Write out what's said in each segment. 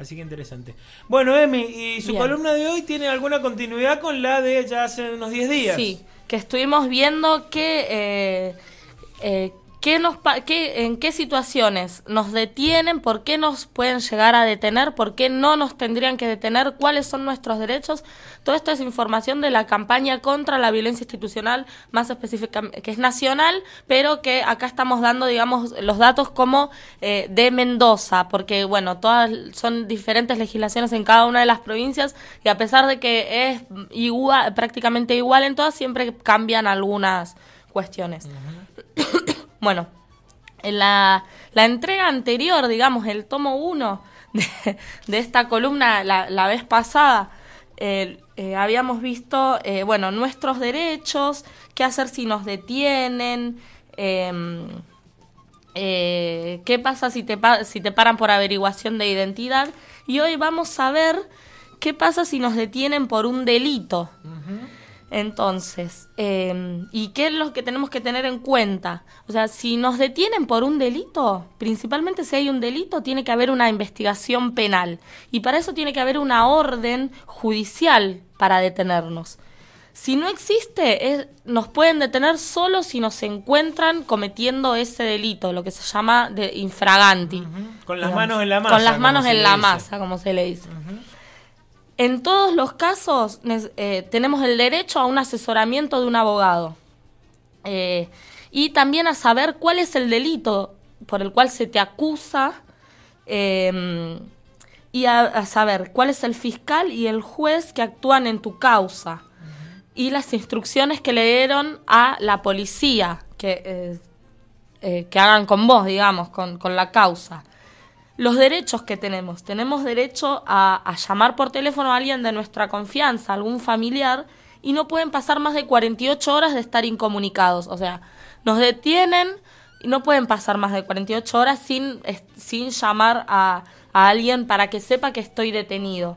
Así que interesante. Bueno, Emi, ¿y su columna de hoy tiene alguna continuidad con la de ya hace unos 10 días? Sí, que estuvimos viendo que en qué situaciones nos detienen, por qué nos pueden llegar a detener, por qué no nos tendrían que detener, cuáles son nuestros derechos. Todo esto es información de la campaña contra la violencia institucional, más específicamente, que es nacional, pero que acá estamos dando, digamos, los datos como de Mendoza, porque, bueno, todas son diferentes legislaciones en cada una de las provincias, y a pesar de que es igual, prácticamente igual en todas, siempre cambian algunas cuestiones. Bueno, en la entrega anterior, digamos, el tomo 1 de esta columna, la vez pasada, habíamos visto, nuestros derechos, qué hacer si nos detienen, qué pasa si te paran por averiguación de identidad. Y hoy vamos a ver qué pasa si nos detienen por un delito. Uh-huh. Entonces, ¿y qué es lo que tenemos que tener en cuenta? O sea, si nos detienen por un delito, principalmente si hay un delito, tiene que haber una investigación penal. Y para eso tiene que haber una orden judicial para detenernos. Si no existe, nos pueden detener solo si nos encuentran cometiendo ese delito, lo que se llama de infraganti. Uh-huh. Con las manos en la masa. Con las manos en la masa, como se le dice. Uh-huh. En todos los casos tenemos el derecho a un asesoramiento de un abogado y también a saber cuál es el delito por el cual se te acusa y a saber cuál es el fiscal y el juez que actúan en tu causa. Uh-huh. Y las instrucciones que le dieron a la policía que hagan con vos, digamos, con la causa. Los derechos que tenemos derecho a llamar por teléfono a alguien de nuestra confianza, algún familiar, y no pueden pasar más de 48 horas de estar incomunicados. O sea, nos detienen y no pueden pasar más de 48 horas sin llamar a alguien para que sepa que estoy detenido.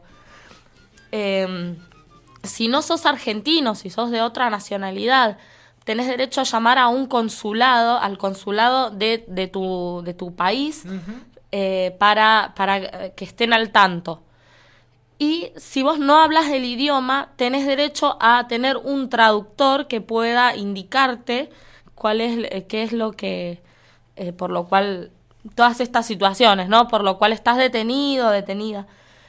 Si no sos argentino, si sos de otra nacionalidad, tenés derecho a llamar a un consulado, al consulado de tu país, uh-huh. Para que estén al tanto. Y si vos no hablas el idioma, tenés derecho a tener un traductor que pueda indicarte qué es lo que, por lo cual, todas estas situaciones, ¿no? Por lo cual estás detenido, detenida.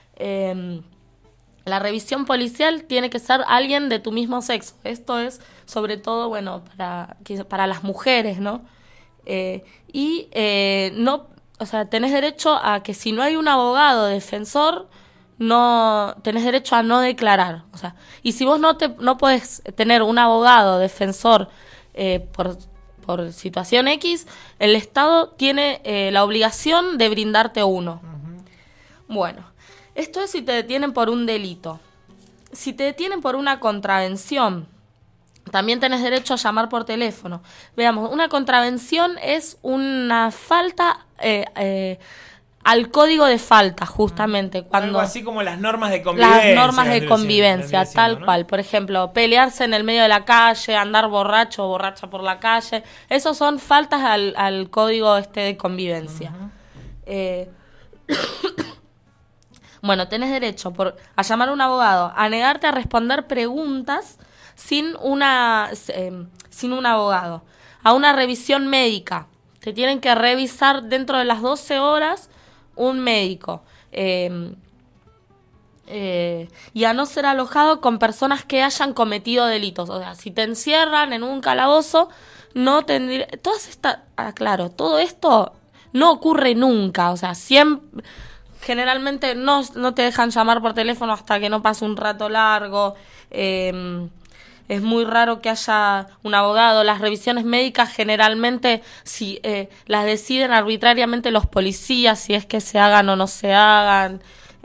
La revisión policial tiene que ser alguien de tu mismo sexo. Esto es, sobre todo, bueno, para las mujeres, ¿no? No. O sea, tenés derecho a que si no hay un abogado defensor, no tenés derecho a no declarar. O sea, y si vos no podés tener un abogado defensor por situación X, el Estado tiene la obligación de brindarte uno. Uh-huh. Bueno, esto es si te detienen por un delito. Si te detienen por una contravención, también tenés derecho a llamar por teléfono. Veamos, una contravención es una falta al código de falta, justamente. Cuando algo así como las normas de convivencia. Las normas de convivencia, tal cual. Por ejemplo, pelearse en el medio de la calle, andar borracho o borracha por la calle. Esos son faltas al código de convivencia. Uh-huh. Bueno, tenés derecho a llamar a un abogado, a negarte a responder preguntas sin un abogado, a una revisión médica. Te tienen que revisar dentro de las 12 horas un médico. Y a no ser alojado con personas que hayan cometido delitos. O sea, si te encierran en un calabozo, no tendría... Claro, todo esto no ocurre nunca. O sea, generalmente no te dejan llamar por teléfono hasta que no pase un rato largo. Es muy raro que haya un abogado. Las revisiones médicas generalmente las deciden arbitrariamente los policías, si es que se hagan o no se hagan.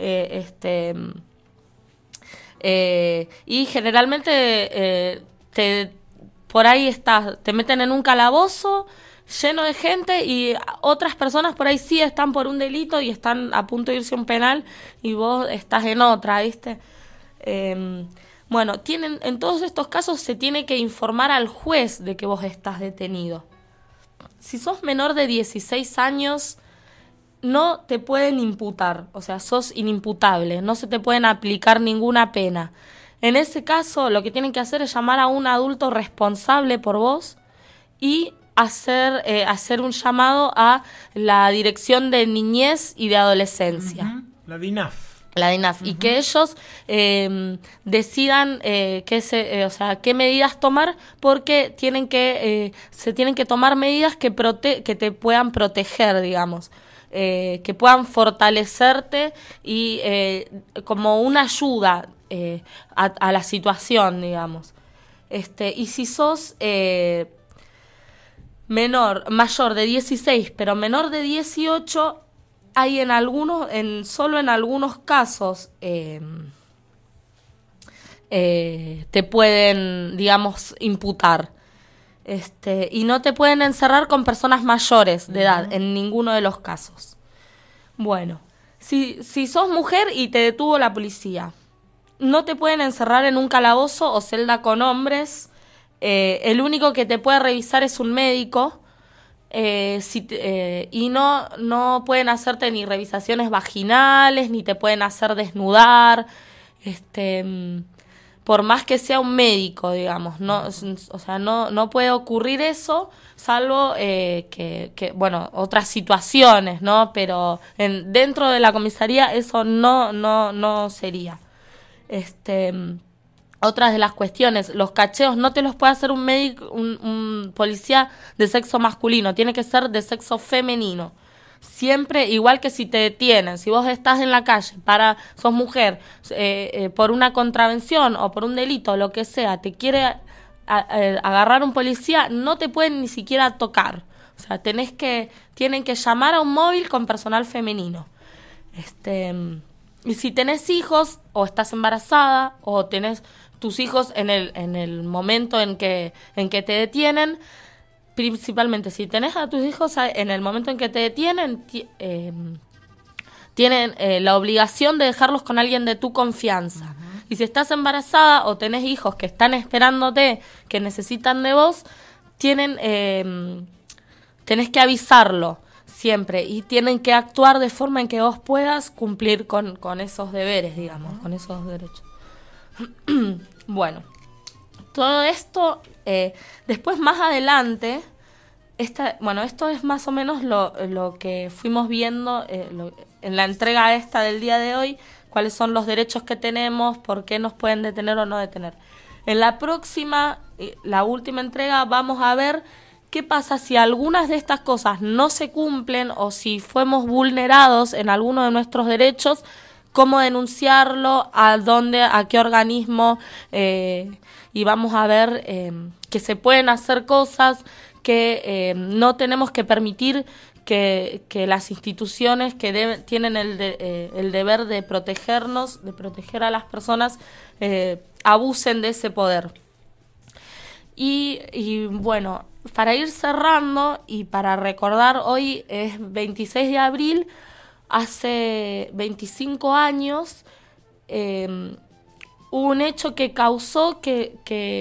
Y generalmente por ahí te meten en un calabozo lleno de gente y otras personas por ahí sí están por un delito y están a punto de irse a un penal y vos estás en otra, ¿viste? Bueno, en todos estos casos se tiene que informar al juez de que vos estás detenido. Si sos menor de 16 años, no te pueden imputar, o sea, sos inimputable, no se te pueden aplicar ninguna pena. En ese caso, lo que tienen que hacer es llamar a un adulto responsable por vos y hacer un llamado a la Dirección de Niñez y de Adolescencia. La DINAF. La DINAF, y que ellos decidan qué medidas tomar, porque se tienen que tomar medidas que te puedan proteger, digamos, que puedan fortalecerte y como una ayuda a la situación, digamos. Y si sos mayor de 16, pero menor de 18, hay solo en algunos casos te pueden, digamos, imputar. Y no te pueden encerrar con personas mayores de edad, en ninguno de los casos. Bueno, si sos mujer y te detuvo la policía, no te pueden encerrar en un calabozo o celda con hombres. El único que te puede revisar es un médico. Y no pueden hacerte ni revisaciones vaginales, ni te pueden hacer desnudar, por más que sea un médico, digamos, no puede ocurrir eso, salvo otras situaciones, ¿no? Pero dentro de la comisaría eso no sería. Otras de las cuestiones, los cacheos no te los puede hacer un médico, un policía de sexo masculino, tiene que ser de sexo femenino. Siempre, igual que si te detienen, si vos estás en la calle, sos mujer, por una contravención o por un delito, lo que sea, te quiere agarrar un policía, no te pueden ni siquiera tocar. O sea, tienen que llamar a un móvil con personal femenino. Y si tenés hijos, o estás embarazada, o tenés tus hijos en el momento en que te detienen, principalmente si tenés a tus hijos en el momento en que te detienen, tienen la obligación de dejarlos con alguien de tu confianza. Uh-huh. Y si estás embarazada o tenés hijos que están esperándote, que necesitan de vos, tenés que avisarlo siempre, y tienen que actuar de forma en que vos puedas cumplir con esos deberes, digamos, con esos derechos. Bueno, todo esto, después más adelante, esto es más o menos lo que fuimos viendo en la entrega esta del día de hoy, cuáles son los derechos que tenemos, por qué nos pueden detener o no detener. En la próxima, la última entrega, vamos a ver qué pasa si algunas de estas cosas no se cumplen o si fuimos vulnerados en alguno de nuestros derechos, cómo denunciarlo, a qué organismo, y vamos a ver que se pueden hacer cosas, que no tenemos que permitir que las instituciones que tienen el deber de protegernos, de proteger a las personas, abusen de ese poder. Y bueno, para ir cerrando y para recordar, hoy es 26 de abril, hace 25 años, hubo un hecho que causó que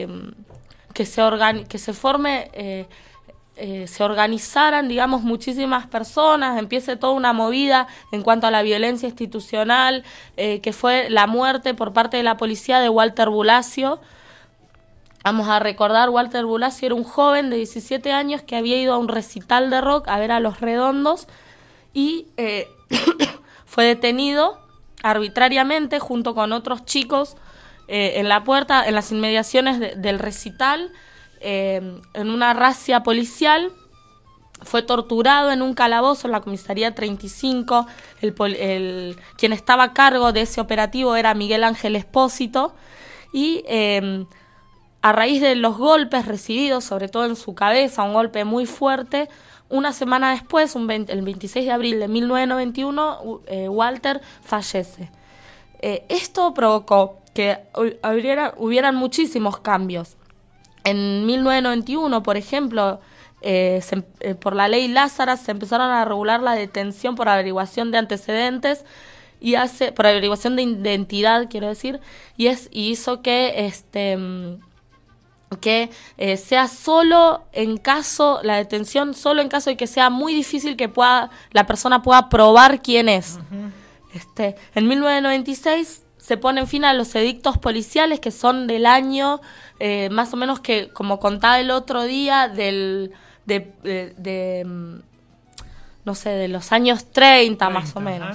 se organizaran, digamos, muchísimas personas, empiece toda una movida en cuanto a la violencia institucional, que fue la muerte por parte de la policía de Walter Bulacio. Vamos a recordar, Walter Bulacio era un joven de 17 años que había ido a un recital de rock a ver a Los Redondos y fue detenido arbitrariamente junto con otros chicos en la puerta, en las inmediaciones del recital, en una racia policial. Fue torturado en un calabozo en la comisaría 35. Quien estaba a cargo de ese operativo era Miguel Ángel Espósito, y a raíz de los golpes recibidos, sobre todo en su cabeza, un golpe muy fuerte, una semana después, el 26 de abril de 1991, Walter fallece. Esto provocó que hubieran muchísimos cambios. En 1991, por ejemplo, por la ley Lázara se empezaron a regular la detención por averiguación de antecedentes por averiguación de identidad, quiero decir, y hizo que que sea solo en caso, la detención solo en caso de que sea muy difícil que la persona pueda probar quién es. En 1996 se ponen fin a los edictos policiales, que son del año, más o menos, que como contaba el otro día, no sé, de los años 30 más o menos.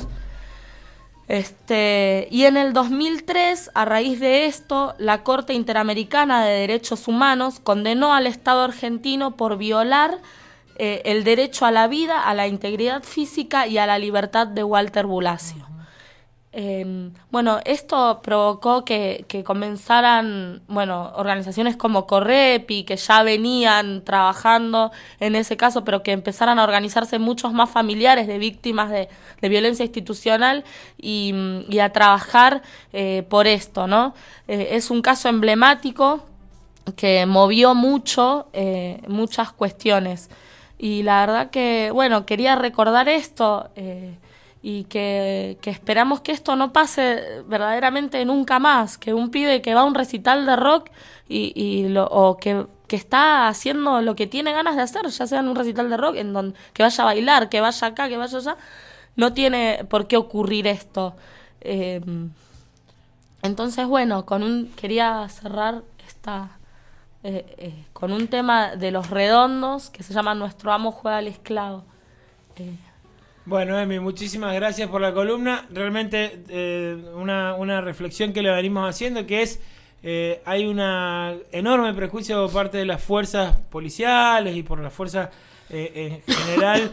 Y en el 2003, a raíz de esto, la Corte Interamericana de Derechos Humanos condenó al Estado argentino por violar el derecho a la vida, a la integridad física y a la libertad de Walter Bulacio. Bueno, esto provocó que comenzaran, organizaciones como Correpi, que ya venían trabajando en ese caso, pero que empezaran a organizarse muchos más familiares de víctimas de violencia institucional y a trabajar por esto, ¿no? Es un caso emblemático que movió mucho, muchas cuestiones. Y la verdad que, quería recordar esto, y que esperamos que esto no pase verdaderamente nunca más, que un pibe que va a un recital de rock o que está haciendo lo que tiene ganas de hacer, ya sea en un recital de rock, que vaya a bailar, que vaya acá, que vaya allá, no tiene por qué ocurrir esto. Entonces, quería cerrar con un tema de Los Redondos que se llama Nuestro amo juega al esclavo. Bueno, Emi, muchísimas gracias por la columna. Realmente una reflexión que le venimos haciendo, que es hay una enorme prejuicio por parte de las fuerzas policiales y por las fuerzas en general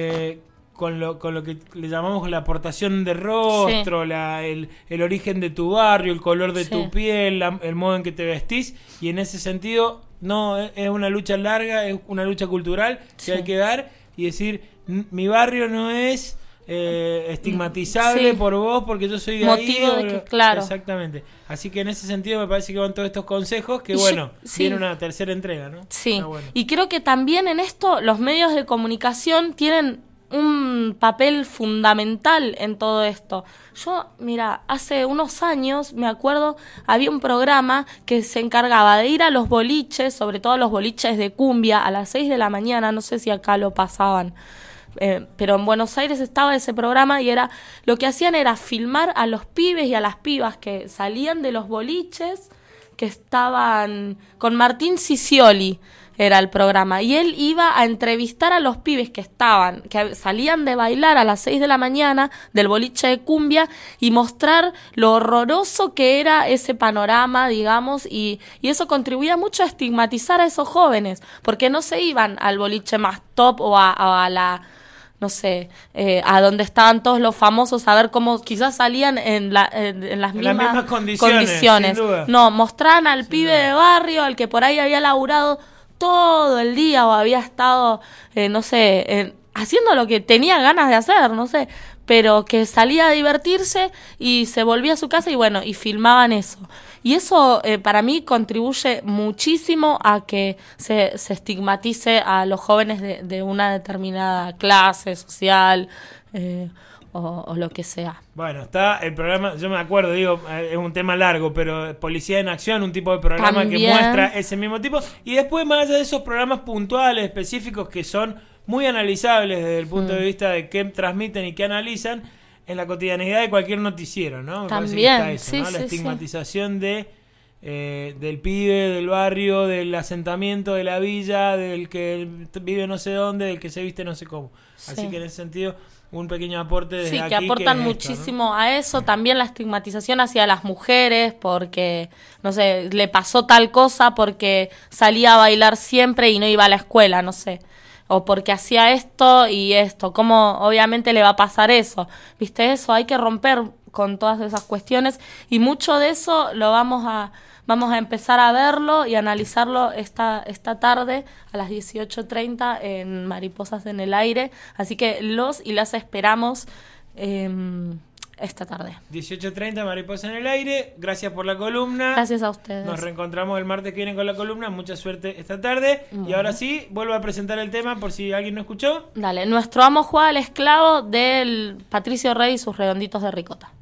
con lo que le llamamos la aportación de rostro, sí. el origen de tu barrio, el color de tu piel, el modo en que te vestís, y en ese sentido no es una lucha larga, es una lucha cultural que hay que dar y decir: mi barrio no es estigmatizable por vos porque yo soy de motivo ahí. De que, claro. Exactamente. Así que en ese sentido me parece que van todos estos consejos que, viene una tercera entrega, ¿no? Sí, y creo que también en esto los medios de comunicación tienen un papel fundamental en todo esto. Yo, mira, hace unos años, me acuerdo, había un programa que se encargaba de ir a los boliches, sobre todo los boliches de cumbia, a las 6 de la mañana, no sé si acá lo pasaban, pero en Buenos Aires estaba ese programa y lo que hacían era filmar a los pibes y a las pibas que salían de los boliches, que estaban con Martín Sicioli, era el programa, y él iba a entrevistar a los pibes que salían de bailar a las 6 de la mañana del boliche de cumbia y mostrar lo horroroso que era ese panorama, digamos, y eso contribuía mucho a estigmatizar a esos jóvenes, porque no se iban al boliche más top o a la... no sé, a donde estaban todos los famosos, a ver cómo quizás salían en las mismas condiciones. Sin duda. No, mostraban al pibe de barrio, al que por ahí había laburado todo el día o había estado, haciendo lo que tenía ganas de hacer, no sé, pero que salía a divertirse y se volvía a su casa y filmaban eso. Y eso para mí contribuye muchísimo a que se estigmatice a los jóvenes de una determinada clase social o lo que sea. Bueno, está el programa, yo me acuerdo, es un tema largo, pero Policía en Acción, un tipo de programa también, que muestra ese mismo tipo. Y después, más allá de esos programas puntuales, específicos, que son muy analizables desde el punto de vista de qué transmiten y qué analizan, en la cotidianidad de cualquier noticiero, ¿no? Me también, parece que está eso, ¿no? La estigmatización del pibe, del barrio, del asentamiento, de la villa, del que vive no sé dónde, del que se viste no sé cómo. Así que en ese sentido, un pequeño aporte desde aquí. Sí, que aportan muchísimo, ¿no? A eso. También la estigmatización hacia las mujeres, porque, no sé, le pasó tal cosa porque salía a bailar siempre y no iba a la escuela, no sé. O porque hacía esto y esto. ¿Cómo obviamente le va a pasar eso? ¿Viste eso? Hay que romper con todas esas cuestiones y mucho de eso lo vamos a empezar a verlo y analizarlo esta tarde a las 18:30 en Mariposas en el Aire. Así que los y las esperamos esta tarde. 18:30, Mariposas en el Aire. Gracias por la columna. Gracias a ustedes. Nos reencontramos el martes que viene con la columna. Mucha suerte esta tarde. Y ahora sí, vuelvo a presentar el tema por si alguien no escuchó. Dale, Nuestro amo juega al esclavo, del Patricio Rey y sus redonditos de ricota.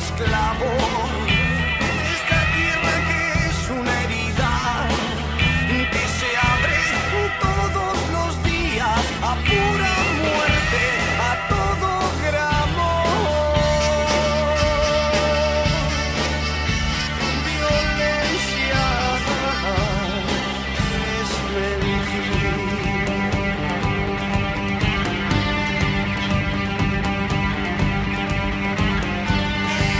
esclavo